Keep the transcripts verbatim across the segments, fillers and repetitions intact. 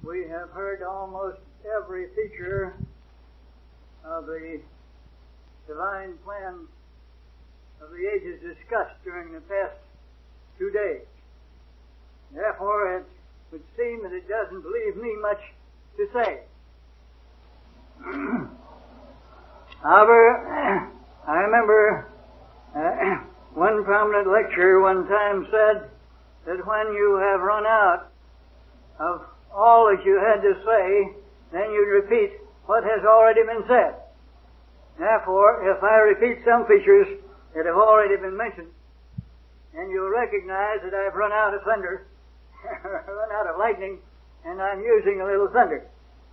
we have heard almost every feature of the divine plan of the ages discussed during the past two days. Therefore, it would seem that it doesn't leave me much to say. However, I remember uh, one prominent lecturer one time said that when you have run out of all that you had to say, then you repeat what has already been said. Therefore, if I repeat some features that have already been mentioned, and you'll recognize that I've run out of thunder, run out of lightning, and I'm using a little thunder.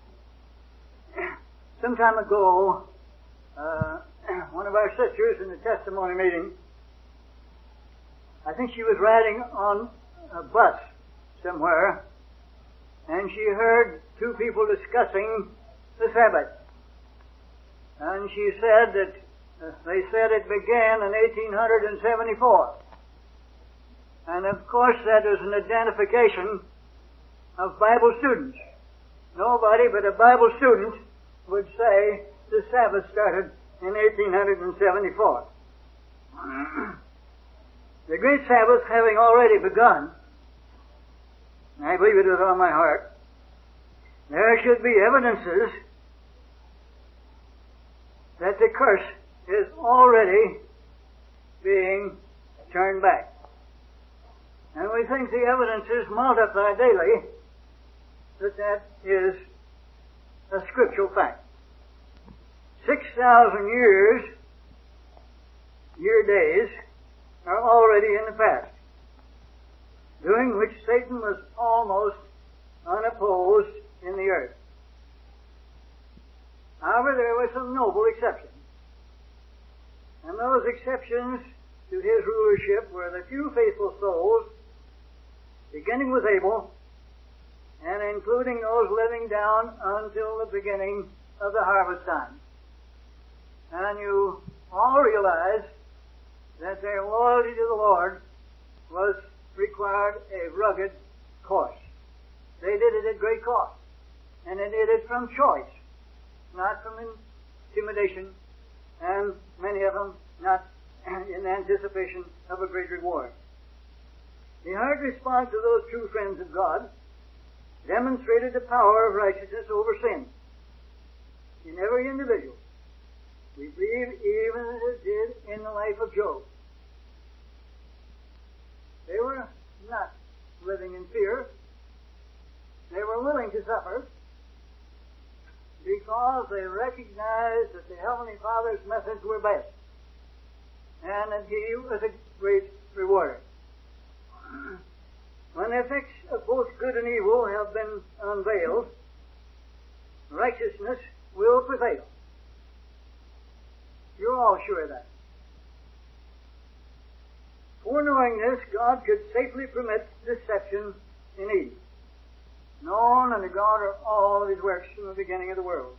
Some time ago, uh, one of our sisters in the testimony meeting, I think she was riding on a bus somewhere, and she heard two people discussing the Sabbath. And she said that uh, they said it began in eighteen seventy-four. And of course that was an identification of Bible students. Nobody but a Bible student would say the Sabbath started in eighteen seventy-four. The great Sabbath having already begun, I believe it with all my heart, there should be evidences that the curse is already being turned back. And we think the evidences multiply daily that that is a scriptural fact. Six thousand years, year days, are already in the past, during which Satan was almost unopposed in the earth. However, there were some noble exceptions. And those exceptions to his rulership were the few faithful souls, beginning with Abel, and including those living down until the beginning of the harvest time. And you all realize that their loyalty to the Lord was required a rugged course. They did it at great cost. And they did it from choice, not from intimidation, and many of them not in anticipation of a great reward. The hard response of those true friends of God demonstrated the power of righteousness over sin in every individual. We believe even as it did in the life of Job. They were not living in fear. They were willing to suffer because they recognized that the Heavenly Father's methods were best and that He was a great rewarder. When the effects of both good and evil have been unveiled, righteousness will prevail. You're all sure of that. Foreknowing this, God could safely permit deception in Eve, known unto God are all of His works from the beginning of the world.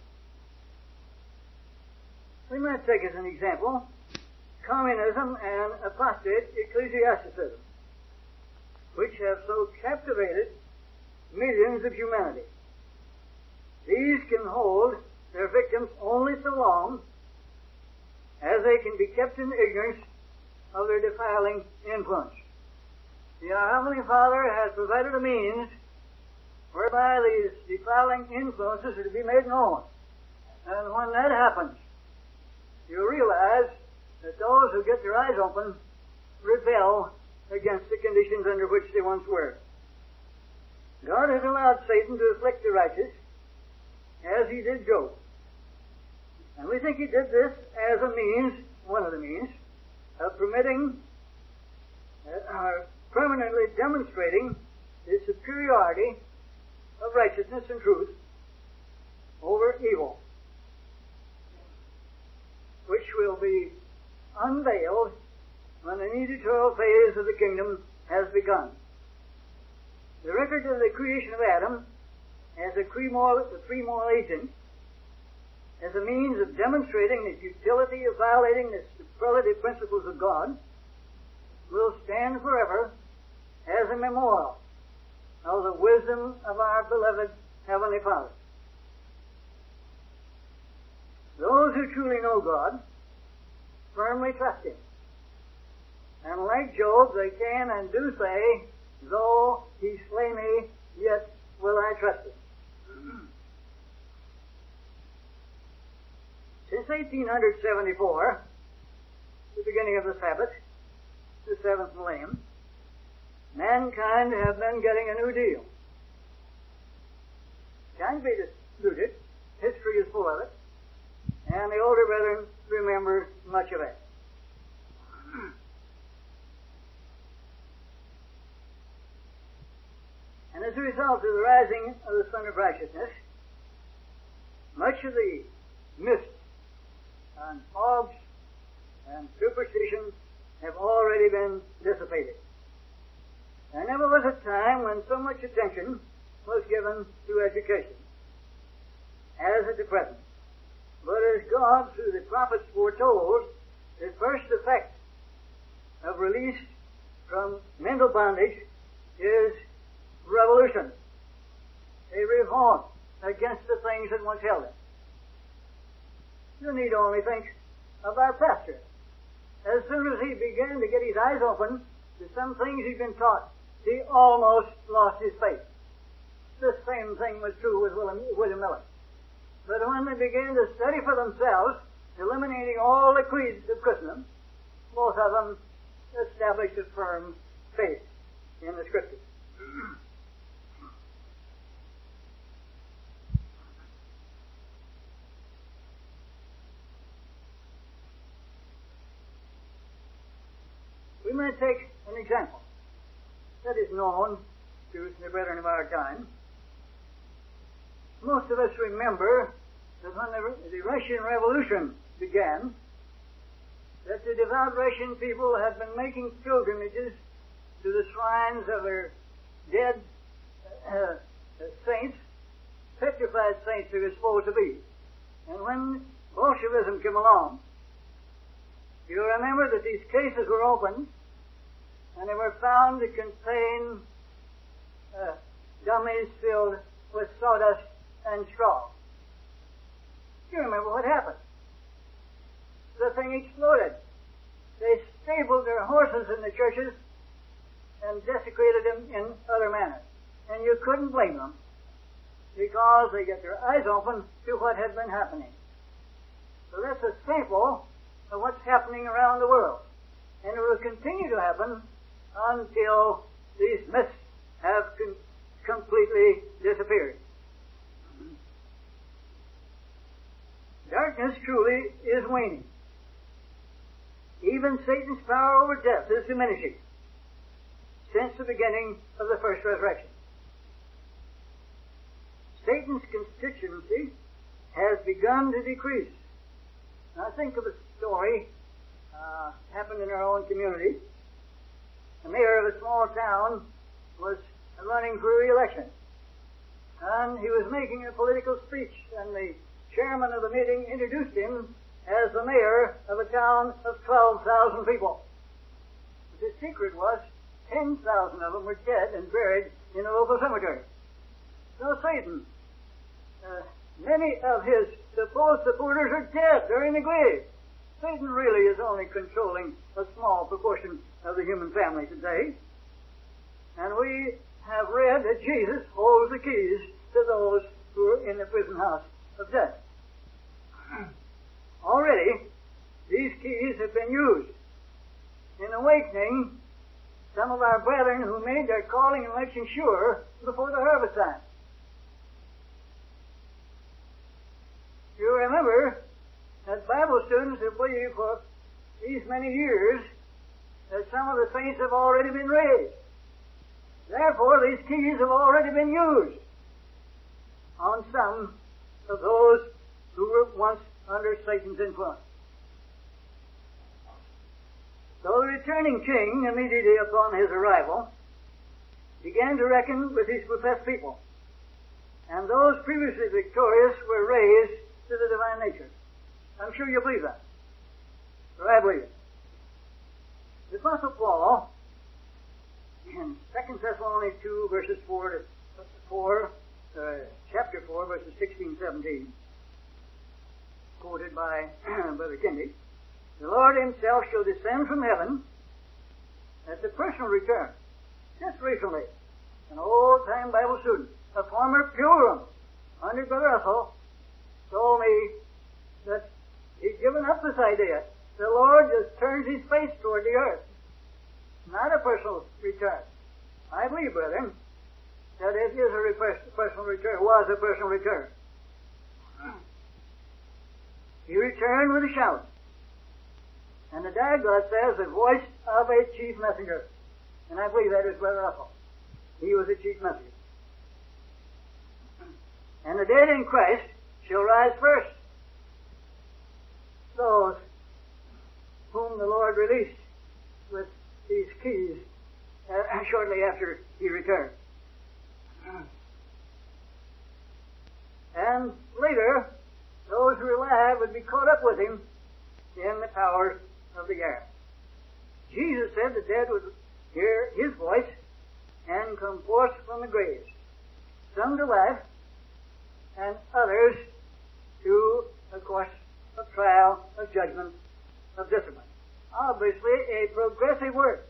We might take as an example communism and apostate ecclesiasticism, which have so captivated millions of humanity. These can hold their victims only so long as they can be kept in ignorance of their defiling influence. The Heavenly Father has provided a means whereby these defiling influences are to be made known. And when that happens, you realize that those who get their eyes open rebel against the conditions under which they once were. God has allowed Satan to afflict the righteous as He did Job. And we think He did this as a means, one of the means, of permitting, uh, or permanently demonstrating the superiority of righteousness and truth over evil, which will be unveiled when the editorial phase of the kingdom has begun. The record of the creation of Adam as a pre-moral, a pre-moral agent, as a means of demonstrating the futility of violating the superlative principles of God, will stand forever as a memorial of the wisdom of our beloved Heavenly Father. Those who truly know God firmly trust Him. And like Job, they can and do say, though He slay me, yet will I trust Him. Since eighteen seventy-four, the beginning of the Sabbath, the seventh millennium, mankind have been getting a new deal. Can't be disputed. History is full of it. And the older brethren remember much of it. And as a result of the rising of the sun of righteousness, much of the mist and fogs and superstitions have already been dissipated. There never was a time when so much attention was given to education as at the present. But as God, through the prophets, foretold, the first effect of release from mental bondage is revolution, a revolt against the things that once held it. You need only think of our pastor. As soon as he began to get his eyes open to some things he'd been taught, he almost lost his faith. The same thing was true with William, William Miller. But when they began to study for themselves, eliminating all the creeds of Christendom, both of them established a firm faith in the Scriptures. We may take an example that is known to the brethren of our time. Most of us remember that when the, the Russian Revolution began, that the devout Russian people had been making pilgrimages to the shrines of their dead uh, saints, petrified saints they were supposed to be. And when Bolshevism came along, you remember that these cases were opened and they were found to contain uh, dummies filled with sawdust and straw. You remember what happened? The thing exploded. They stabled their horses in the churches and desecrated them in other manners. And you couldn't blame them, because they get their eyes open to what had been happening. So that's a sample of what's happening around the world. And it will continue to happen until these myths have con- completely disappeared. Darkness truly is waning. Even Satan's power over death is diminishing since the beginning of the first resurrection. Satan's constituency has begun to decrease. Now think of a story uh, happened in our own community. The mayor of a small town was running for re-election, and he was making a political speech, and the chairman of the meeting introduced him as the mayor of a town of twelve thousand people. But the secret was ten thousand of them were dead and buried in a local cemetery. So Satan, uh, many of his supposed supporters are dead. They're in the grave. Satan really is only controlling a small proportion of the human family today. And we have read that Jesus holds the keys to those who are in the prison house of death. Already, these keys have been used in awakening some of our brethren who made their calling and election sure before the harvest time. You remember that Bible students have believed for these many years that some of the saints have already been raised. Therefore, these keys have already been used on some of those who were once under Satan's influence. So the returning king, immediately upon his arrival, began to reckon with his professed people. And those previously victorious were raised to the divine nature. I'm sure you believe that. Or I believe it. The Apostle Paul, in Second Thessalonians two, verses four to four, uh, chapter four, verses sixteen, seventeen, quoted by Brother Kinley, the Lord himself shall descend from heaven at the personal return. Just recently, an old-time Bible student, a former pilgrim under Brother Russell, told me that he's given up this idea. The Lord just turns his face toward the earth. Not a personal return. I believe, brethren, that it is a personal return, was a personal return. He returned with a shout. And the Dagblad says the voice of a chief messenger. And I believe that is Brother Russell. He was a chief messenger. And the dead in Christ shall rise first. Those whom the Lord released with these keys uh, shortly after he returned. And later, those who were alive would be caught up with him in the powers of the air. Jesus said the dead would hear his voice and come forth from the graves, some to life, and others to a course of trial, of judgment, of discipline. Obviously, a progressive work.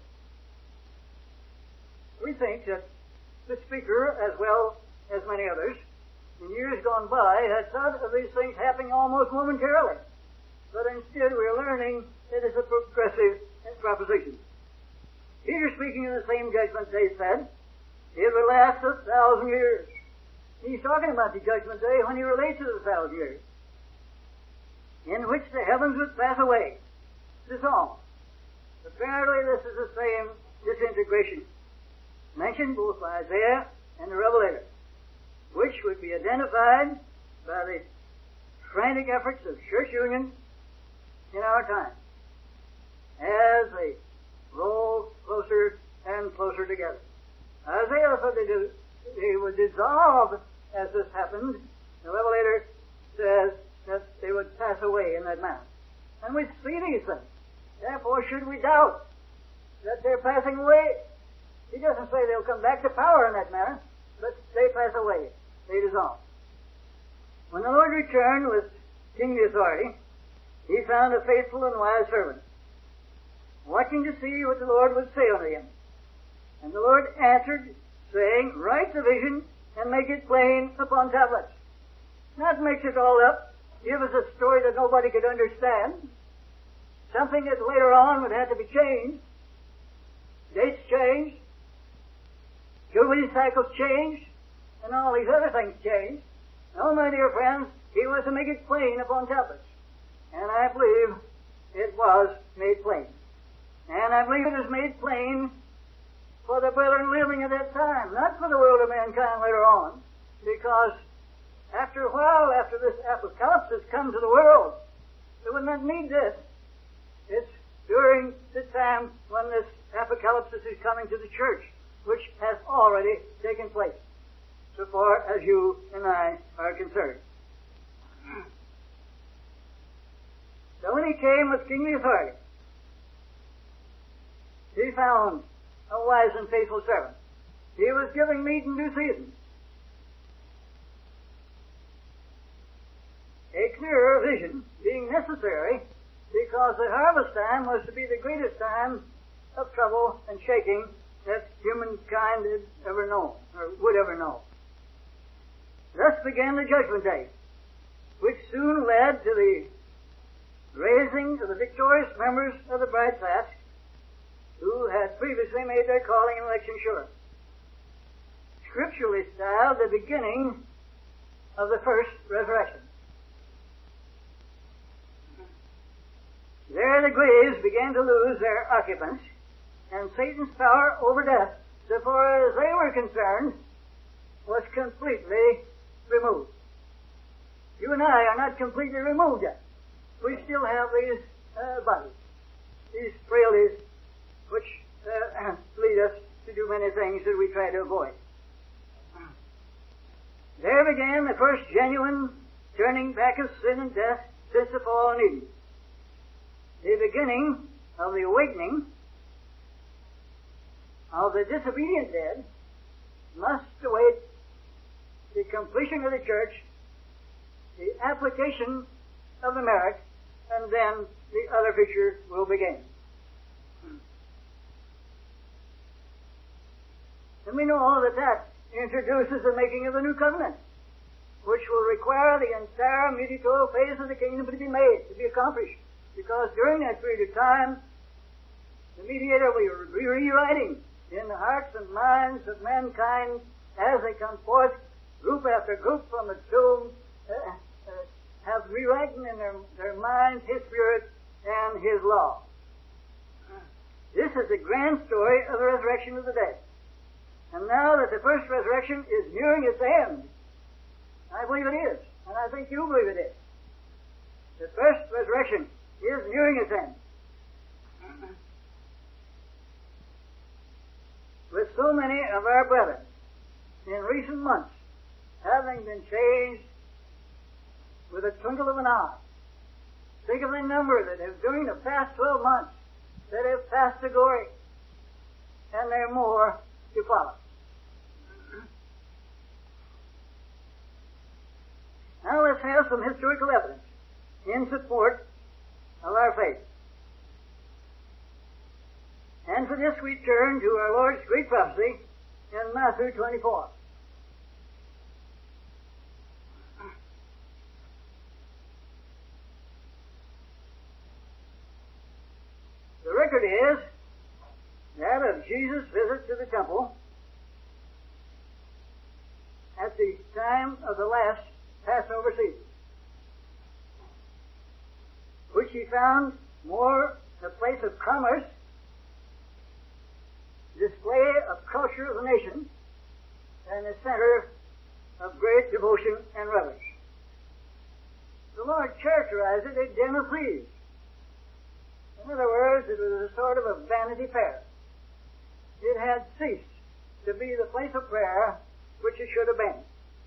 We think that the speaker, as well as many others, in years gone by, had thought of these things happening almost momentarily. But instead, we're learning that it's a progressive proposition. Peter, speaking in the same judgment day, said, it will last a thousand years. He's talking about the judgment day when he relates to the thousand years, in which the heavens would pass away. This is all. Apparently, this is the same disintegration mentioned both by Isaiah and the Revelator, which would be identified by the frantic efforts of church union in our time as they roll closer and closer together. Isaiah said they, do, they would dissolve as this happened. The Revelator says that they would pass away in that manner. And we see these things. Therefore, should we doubt that they're passing away? He doesn't say they'll come back to power in that manner, but they pass away. They dissolve. When the Lord returned with kingly authority, he found a faithful and wise servant, watching to see what the Lord would say unto him. And the Lord answered, saying, write the vision and make it plain upon tablets. Not mix it all up, give us a story that nobody could understand, something that later on would have to be changed, dates changed, Jubilee cycles changed, and all these other things changed. No, my dear friends, he was to make it plain upon tablets. And I believe it was made plain. And I believe it was made plain for the brethren living at that time, not for the world of mankind later on, because after a while, after this apocalypse has come to the world, it would not need this. It's during the time when this apocalypse is coming to the church, which has already taken place, so far as you and I are concerned. So when he came with kingly authority, he found a wise and faithful servant. He was giving meat in due season. A clearer vision being necessary because the harvest time was to be the greatest time of trouble and shaking that humankind had ever known, or would ever know. Thus began the judgment day, which soon led to the raising of the victorious members of the bride class who had previously made their calling and election sure. Scripturally styled the beginning of the first resurrection. There the graves began to lose their occupants, and Satan's power over death, so far as they were concerned, was completely removed. You and I are not completely removed yet. We still have these uh, bodies, these frailties, which uh, lead us to do many things that we try to avoid. There began the first genuine turning back of sin and death since the fall in Eden. The beginning of the awakening of the disobedient dead must await the completion of the church, the application of the merit, and then the other picture will begin. And we know that that introduces the making of the new covenant, which will require the entire mediatorial phase of the kingdom to be made, to be accomplished. Because during that period of time, the mediator will be rewriting in the hearts and minds of mankind as they come forth, group after group from the tomb, uh, uh, have rewritten in their, their minds His Spirit and His law. This is the grand story of the resurrection of the dead. And now that the first resurrection is nearing its end, I believe it is, and I think you believe it is. The first resurrection is nearing its end. With so many of our brethren in recent months having been changed with a twinkle of an eye, think of the number that have during the past twelve months that have passed to glory, and there are more to follow. Now let's have some historical evidence in support of our faith. And for this we turn to our Lord's great prophecy in Matthew twenty-four. The record is that of Jesus' visit to the temple at the time of the last Passover season, which He found more a place of commerce, display of culture of the nation, and a center of great devotion and reverence. The Lord characterized it a den of thieves. In other words, it was a sort of a vanity fair. It had ceased to be the place of prayer which it should have been.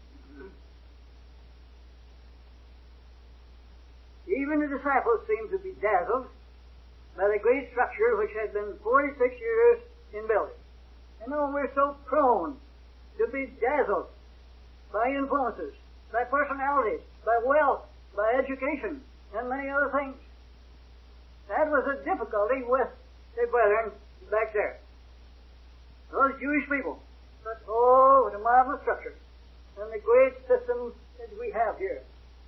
Even the disciples seemed to be dazzled by the great structure which had been forty-six years in building. You know, we're so prone to be dazzled by influences, by personalities, by wealth, by education, and many other things. That was a difficulty with the brethren back there. Those Jewish people. But oh, what a marvelous structure. And the great system that we have here.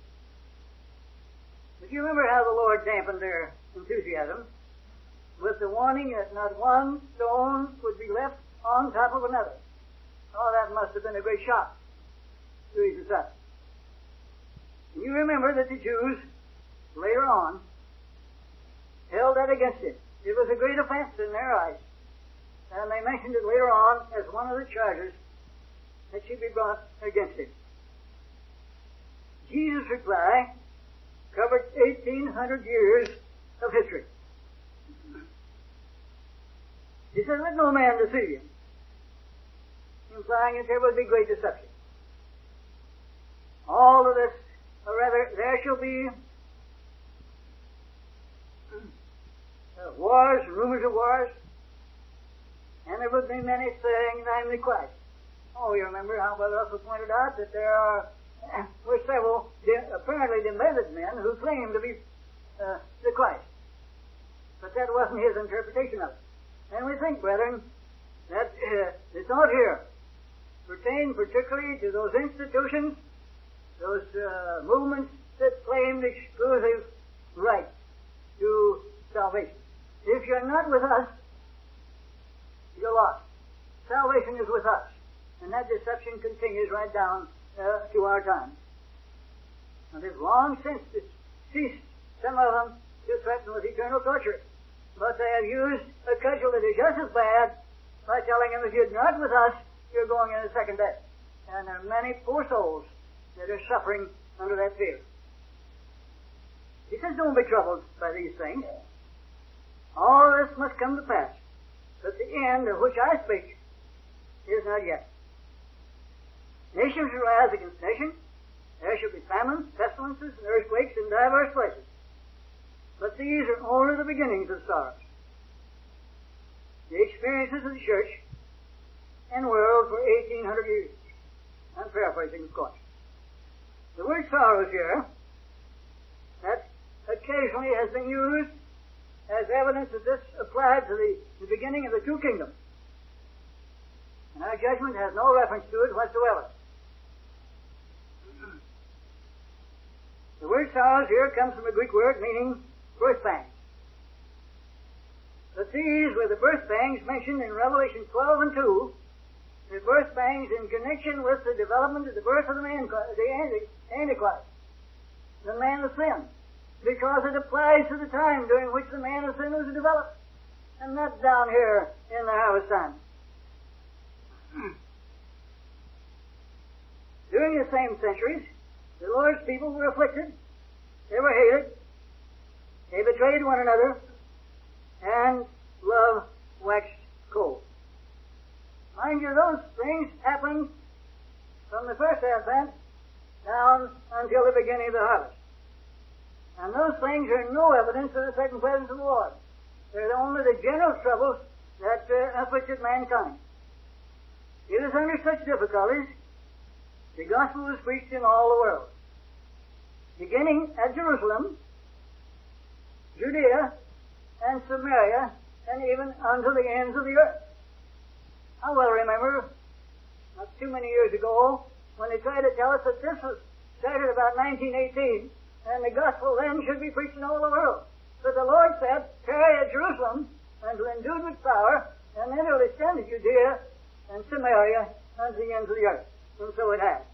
But you remember how the Lord dampened their enthusiasm with the warning that not one stone would be left on top of another. Oh, that must have been a great shock to His disciples. You remember that the Jews, later on, held that against Him. It was a great offense in their eyes. And they mentioned it later on as one of the charges that should be brought against Him. Jesus' reply covered eighteen hundred years of history. He said, let no man deceive you, implying that there would be great deception. All of this, or rather, there shall be uh, wars, rumors of wars, and there would be many saying, I am the Christ. Oh, you remember how Brother Russell pointed out that there are uh, were several de- apparently demented men who claim to be uh, the Christ. But that wasn't his interpretation of it. And we think, brethren, that uh, the thought here pertained particularly to those institutions, those uh, movements that claimed exclusive right to salvation. If you're not with us, you're lost. Salvation is with us. And that deception continues right down uh, to our time. And they've long since ceased, some of them, to threaten with eternal torture. But they have used a cudgel that is just as bad by telling them, if you're not with us, you're going in a second death. And there are many poor souls that are suffering under that fear. He says, don't be troubled by these things. All this must come to pass. But the end of which I speak is not yet. Nation shall rise against nation. There shall be famines, pestilences, and earthquakes in divers places. But these are only the beginnings of sorrows. The experiences of the church and world for eighteen hundred years. I'm paraphrasing, of course. The word sorrows here, that occasionally has been used as evidence that this applied to the, the beginning of the two kingdoms. And our judgment has no reference to it whatsoever. The word sorrows here comes from a Greek word meaning birth pangs. But these were the birth pangs mentioned in Revelation twelve and two, the birth pangs in connection with the development of the birth of the man, the Antichrist, the man of sin, because it applies to the time during which the man of sin was developed, and not down here in the harvest time. During the same centuries, the Lord's people were afflicted, they were hated, they betrayed one another, and love waxed cold. Mind you, those things happened from the first advent down until the beginning of the harvest. And those things are no evidence of the second presence of the Lord. They're only the general troubles that uh, afflicted mankind. It is under such difficulties the gospel was preached in all the world, beginning at Jerusalem, Judea, and Samaria, and even unto the ends of the earth. I well remember, not too many years ago, when they tried to tell us that this was started about nineteen eighteen, and the gospel then should be preached in all the world. But the Lord said, tarry at Jerusalem, until endued with power, and then it will extend to Judea and Samaria unto the ends of the earth. And so it has.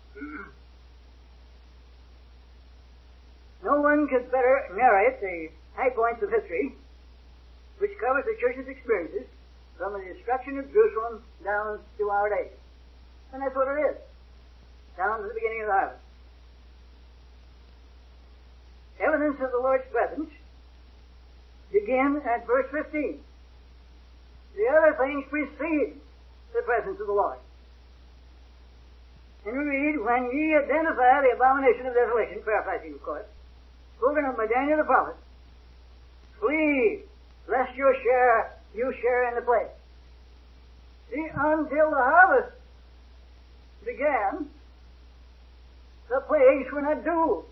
No one could better narrate the high points of history, which covers the church's experiences from the destruction of Jerusalem down to our days. And that's what it is, down to the beginning of the harvest. Evidence of the Lord's presence begin at verse fifteen. The other things precede the presence of the Lord. And we read, when ye identify the abomination of desolation, paraphrasing of course, spoken of by Daniel the prophet, flee, lest you share, you share in the plague. See, until the harvest began, the plagues were not due.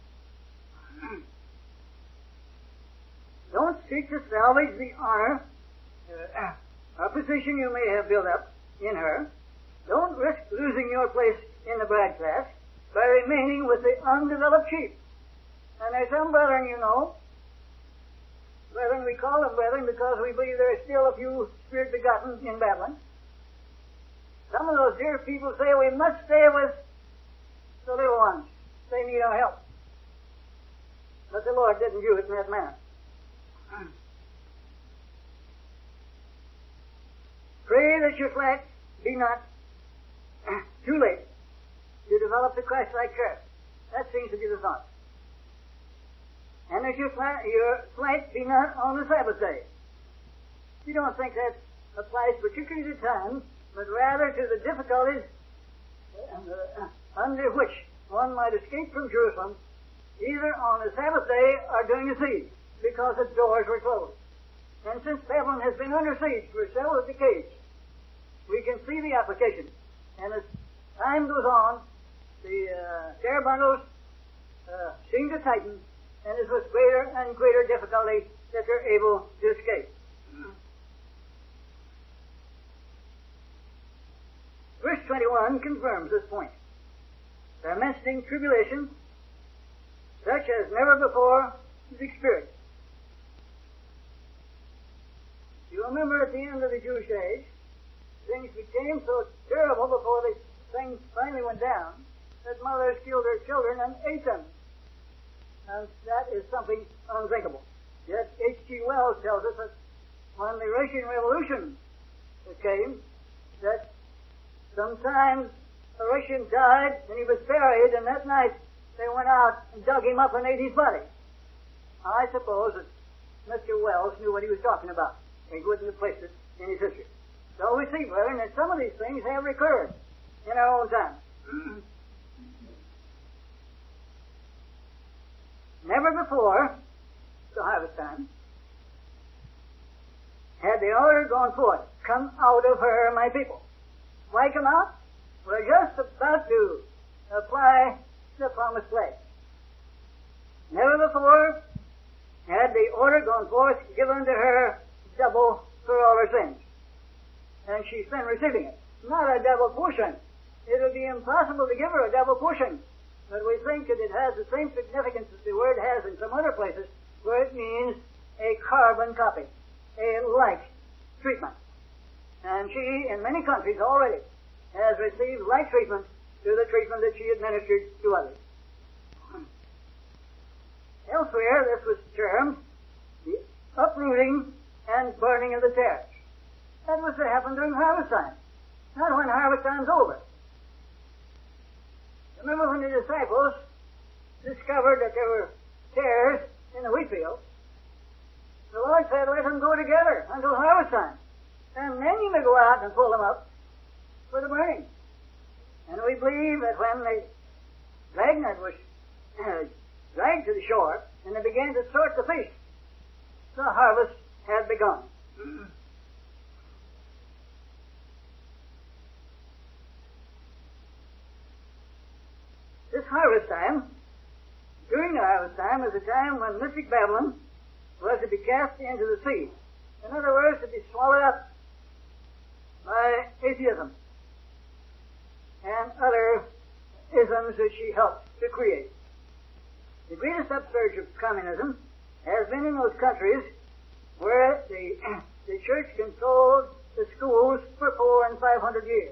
Don't seek to salvage the honor uh, or position you may have built up in her. Don't risk losing your place in the bride class by remaining with the undeveloped sheep. And there's some brethren, you know, brethren, we call them brethren because we believe there are still a few spirit begotten in Babylon. Some of those dear people say we must stay with the little ones. They need our help. But the Lord didn't do it in that manner. Pray that your flesh be not too late to develop the Christ-like character. That seems to be the thought. And that your flight, your flight be not on the Sabbath day. You don't think that applies particularly to time, but rather to the difficulties uh, under which one might escape from Jerusalem, either on the Sabbath day or during the siege, because the doors were closed. And since Babylon has been under siege for several decades, we can see the application. And as time goes on, the uh, terror bundles uh, seem to tighten, and it's with greater and greater difficulty that they're able to escape. Verse twenty-one confirms this point. Tormenting tribulation, such as never before is experienced. You remember at the end of the Jewish age, things became so terrible before the things finally went down that mothers killed their children and ate them. And that is something unthinkable. Yet H G Wells tells us that when the Russian Revolution came, that sometimes a Russian died and he was buried, and that night they went out and dug him up and ate his body. I suppose that Mister Wells knew what he was talking about. He wouldn't have placed it in his history. So we see, brethren, that some of these things have recurred in our own time. Never before, the harvest time, had the order gone forth, come out of her, my people. Why come out? were just about to apply the promised plague. Never before had the order gone forth given to her double for all her sins. And she's been receiving it. Not a double portion. It would be impossible to give her a double portion. But we think that it has the same significance as the word has in some other places, where it means a carbon copy, a like treatment. And she, in many countries already, has received like treatment to the treatment that she administered to others. Elsewhere, this was termed the uprooting and burning of the tares. That was to happen during harvest time, not when harvest time's over. Remember when the disciples discovered that there were tares in the wheat field? The Lord said, let them go together until harvest time. And then you may go out and pull them up for the burning. And we believe that when the dragnet was uh, dragged to the shore and they began to sort the fish, the harvest had begun. This harvest time, during the harvest time, was a time when mystic Babylon was to be cast into the sea. In other words, to be swallowed up by atheism and other isms that she helped to create. The greatest upsurge of communism has been in those countries where the, the church controlled the schools for four and five hundred years.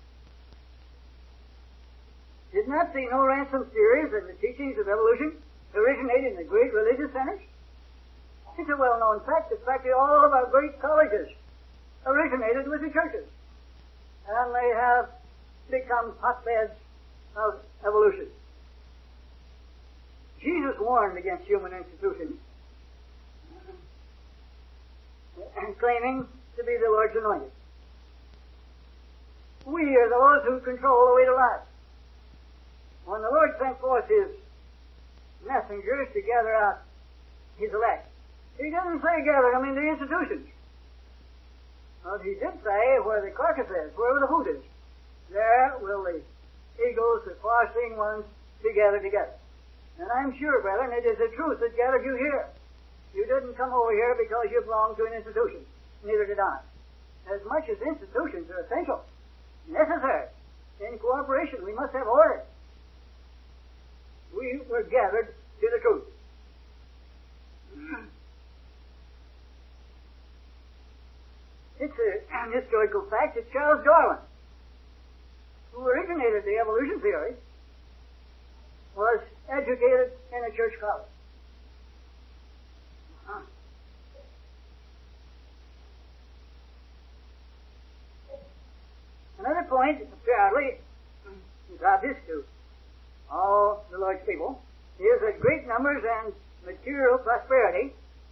Did not see no ransom theories and the teachings of evolution originate in the great religious centers? It's a well-known fact that practically all of our great colleges originated with the churches. And they have become hotbeds of evolution. Jesus warned against human institutions, claiming to be the Lord's anointed. We are those who control the way to life. When the Lord sent forth His messengers to gather out His elect, He didn't say gather them in the institutions. But He did say where the carcass is, where the food is, there will the eagles, the far-seeing ones, be gathered together. And I'm sure, brethren, it is the truth that gathered you here. You didn't come over here because you belonged to an institution. Neither did I. As much as institutions are essential, necessary, in cooperation, we must have order. We were gathered to the truth. It's a historical fact that Charles Darwin, who originated the evolution theory, was educated in a church college. Uh-huh. Another point, apparently, is obvious to all the Lord's people, is that great numbers and material prosperity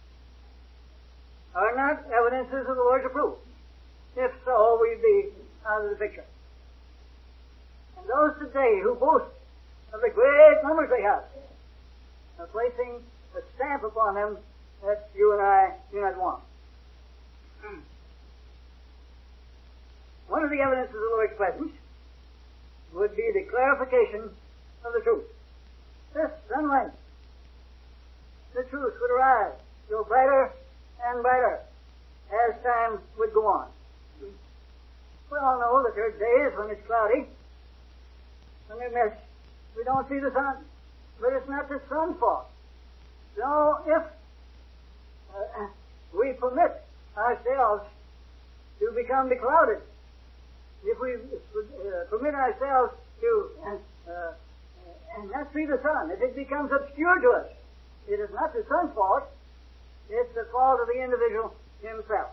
are not evidences of the Lord's approval. If so, we'd be out of the picture. And those today who boast of the great numbers they have are placing a stamp upon them that you and I do not want. One of the evidences of the Lord's presence would be the clarification of the truth. This sunlight, the truth would arise, grow brighter and brighter as time would go on. We all know that there are days when it's cloudy, when there's mist. We don't see the sun, but it's not the sun's fault. So if uh, we permit ourselves to become beclouded, if we uh, permit ourselves to uh, uh, not see the sun, if it becomes obscure to us, it is not the sun's fault, it's the fault of the individual himself.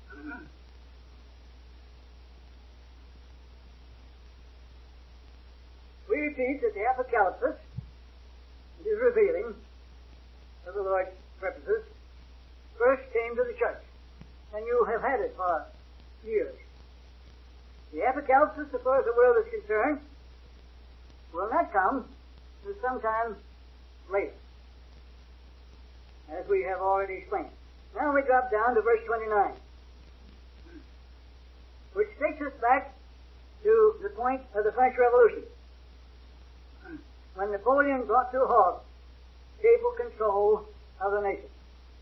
We repeat that the apocalypse is revealing of the Lord's purposes first came to the church, and you have had it for years. The apocalypse, as far as the world is concerned, will not come until sometime later, as we have already explained. Now we drop down to verse twenty-nine, which takes us back to the point of the French Revolution, when Napoleon brought to a halt papal control of the nation.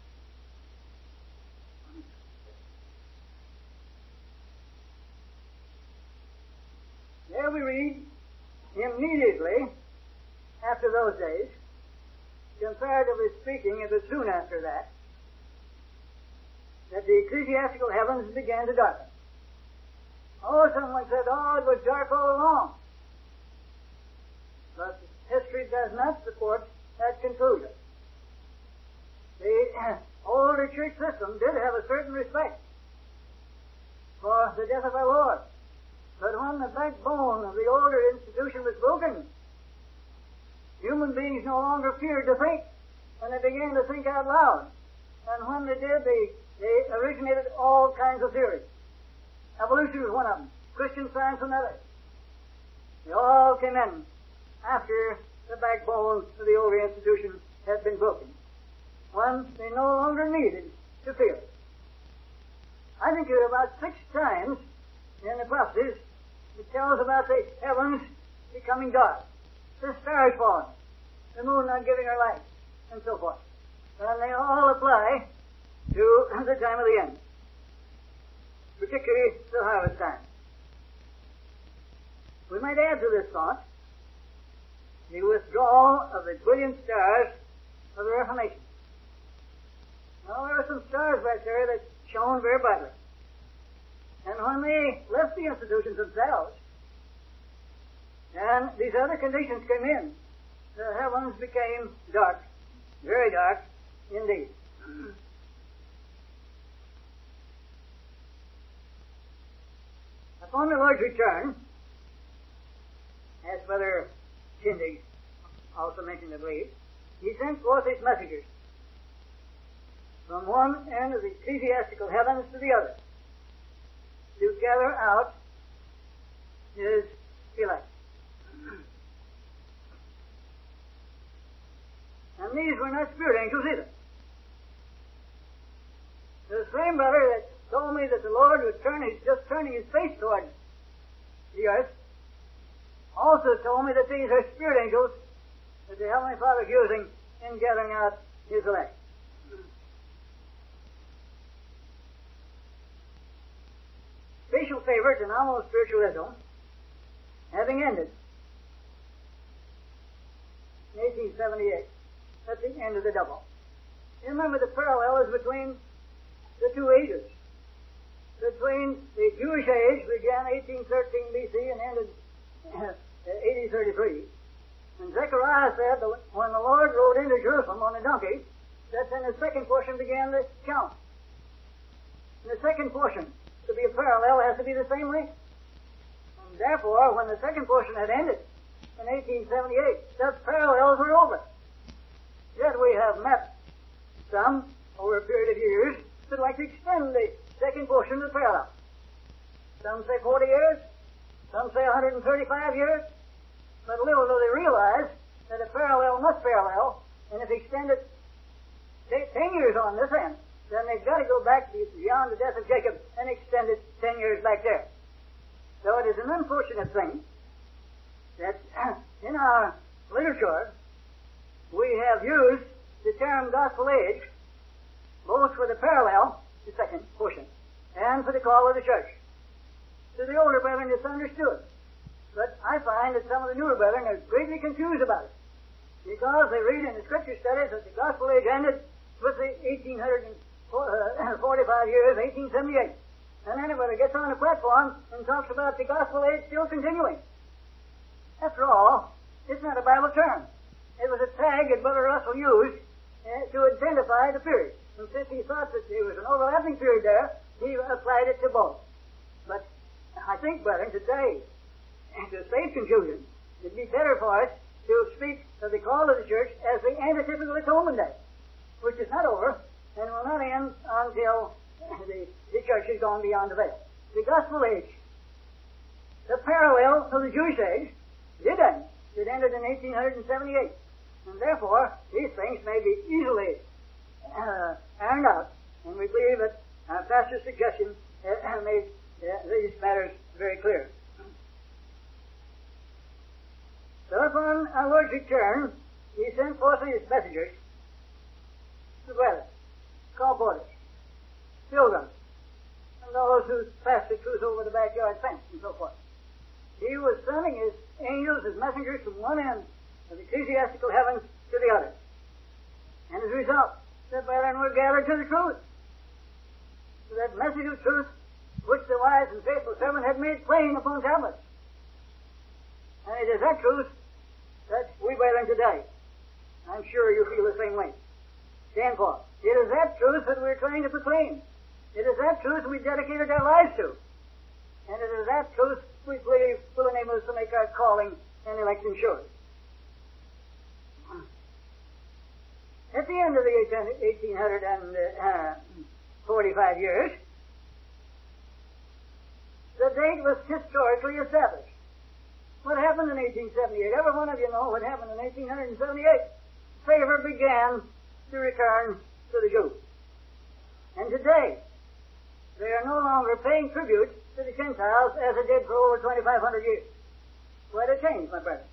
There we read, immediately after those days, comparatively speaking, it was soon after that, that the ecclesiastical heavens began to darken. Oh, someone said, oh, it was dark all along. But history does not support that conclusion. The older church system did have a certain respect for the death of our Lord. But when the backbone of the older institution was broken, human beings no longer feared to think, and they began to think out loud. And when they did, they, they originated all kinds of theories. Evolution was one of them. Christian Science another. They all came in after the backbone of the older institution had been broken, when they no longer needed to fear. I think there are about six times in the prophecies it tells about the heavens becoming dark, the stars falling, the moon not giving her light, and so forth. And they all apply to the time of the end, particularly the harvest time. We might add to this thought the withdrawal of the brilliant stars of the Reformation. Now, there were some stars back there that shone very brightly. And when they left the institutions themselves, and these other conditions came in, the heavens became dark, very dark indeed. Upon the Lord's return, as Brother Chindig also mentioned, I believe, he sent forth his messengers from one end of the ecclesiastical heavens to the other to gather out his elect. And these were not spirit angels either. The same brother that told me that the Lord was turning, just turning his face toward the earth, also told me that these are spirit angels that the Heavenly Father is using in gathering out his elect. Spatial favorites and nominal spiritualism having ended in eighteen seventy-eight, at the end of the double. You remember the parallel is between the two ages. Between the Jewish age, began eighteen thirteen B C and ended eighty thirty-three. And Zechariah said that when the Lord rode into Jerusalem on a donkey, that then the second portion began to count. And the second portion, to be a parallel, has to be the same length. And therefore, when the second portion had ended in eighteen seventy-eight, the parallels were over. Yet we have met some, over a period of years, that like to extend the second portion of the parallel. Some say forty years, some say one hundred thirty-five years, but little do they realize that a parallel must parallel, and if extended ten years on this end, then they've got to go back beyond the death of Jacob and extend it ten years back there. So it is an unfortunate thing that in our literature we have used the term gospel age both for the parallel, the second portion, and for the call of the church. To the older brethren, it's understood. But I find that some of the newer brethren are greatly confused about it, because they read in the scripture studies that the gospel age ended with the eighteen forty-five years, eighteen seventy-eight. And then a brother gets on the platform and talks about the gospel age still continuing. After all, it's not a Bible term. It was a tag that Brother Russell used uh, to identify the period. And since he thought that there was an overlapping period there, he applied it to both. But I think, brethren, today, to save confusion, it'd be better for us to speak of the call of the church as the antitypical atonement day, which is not over and will not end until the, the church has gone beyond the veil. The gospel age, the parallel of the Jewish age, did end. It ended in eighteen seventy-eight. And therefore, these things may be easily uh, ironed out. And we believe that our pastor's suggestion uh, made uh, these matters very clear. our Lord's return, he sent forth his messengers to brethren, colporteurs, pilgrims, and those who passed the truth over the backyard fence and so forth. He was sending his angels, his messengers, from one end of the ecclesiastical heavens to the other. And as a result, the brethren were gathered to the truth. To that message of truth which the wise and faithful servant had made plain upon tablets. And it is that truth that we brethren today, I'm sure you feel the same way, stand for. It is that truth that we're trying to proclaim. It is that truth we dedicated our lives to. And it is that truth we believe will enable us to make our calling and election sure. At the end of the eighteen forty-five years, the date was historically established. What happened in eighteen seventy-eight? Every one of you know what happened in eighteen seventy-eight. Favor began to return to the Jews. And today, they are no longer paying tribute to the Gentiles as they did for over twenty-five hundred years. Quite a change, my brother.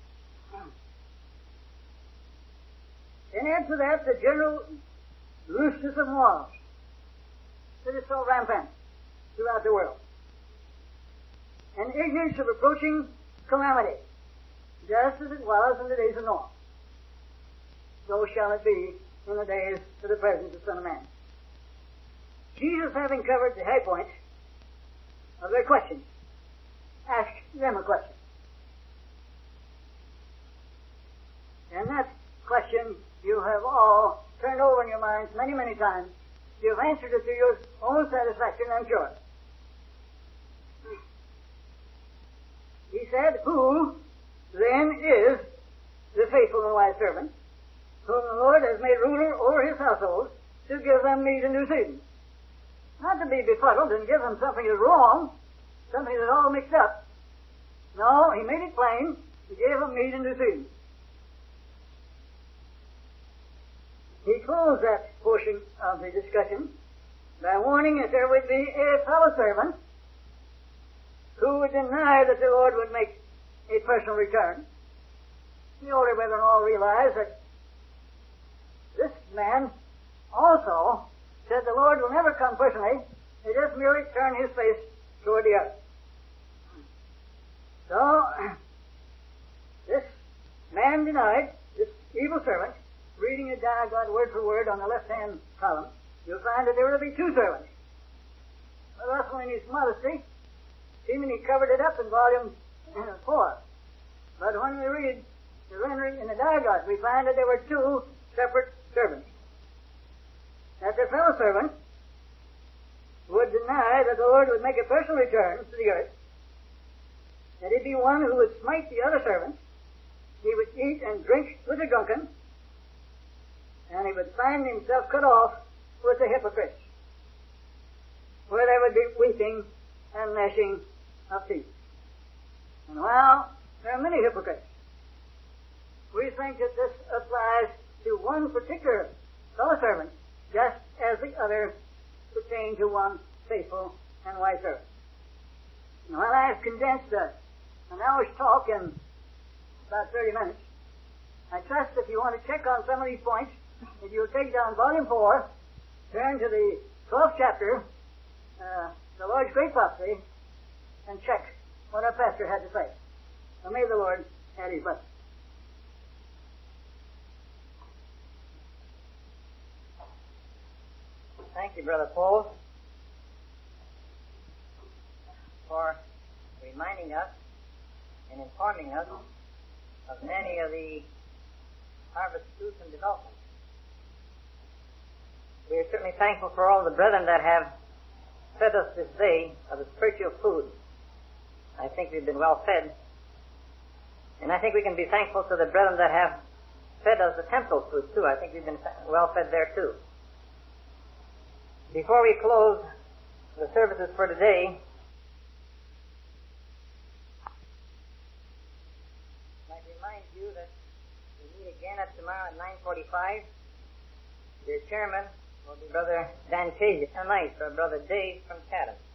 And add to that the general looseness of morals that is so rampant throughout the world. And ignorance of approaching calamity, just as it was in the days of Noah. So shall it be in the days of the presence of the Son of Man. Jesus, having covered the high points of their questions, asked them a question. And that question you have all turned over in your minds many, many times. You've answered it to your own satisfaction, I'm sure. He said, who then is the faithful and wise servant whom the Lord has made ruler over his household to give them meat in due season? Not to be befuddled and give them something that's wrong, something that's all mixed up. No, he made it plain. He gave them meat in due season. He closed that portion of the discussion by warning that there would be a fellow servant who would deny that the Lord would make a personal return. The older brethren all realized that this man also said the Lord will never come personally. He just merely turn his face toward the earth. So, this man denied, this evil servant, reading it down, I got word for word on the left-hand column, you'll find that there will be two servants. Well, Russell, in his modesty, seeming he covered it up in volume four. But when we read the rendering in the diaglott, we find that there were two separate servants. That the fellow servant would deny that the Lord would make a personal return to the earth, that he'd be one who would smite the other servants, he would eat and drink with the drunken, and he would find himself cut off with the hypocrites, where there would be weeping and gnashing of teeth. And while there are many hypocrites, we think that this applies to one particular fellow servant, just as the other pertain to one faithful and wise servant. And while I have condensed uh, an hour's talk in about thirty minutes, I trust if you want to check on some of these points, if you'll take down volume four, turn to the twelfth chapter, uh, the Lord's Great Prophecy, and check what our pastor had to say. So may the Lord add his blessing. Thank you, Brother Paul, for reminding us and informing us of many of the harvest truths and developments. We are certainly thankful for all the brethren that have fed us this day of the spiritual food. I think we've been well fed. And I think we can be thankful to the brethren that have fed us the temporal food too. I think we've been well fed there too. Before we close the services for today, I'd remind you that we meet again at tomorrow at nine forty-five. Your chairman will be Brother Dan Casey tonight for Brother Dave from Chatham.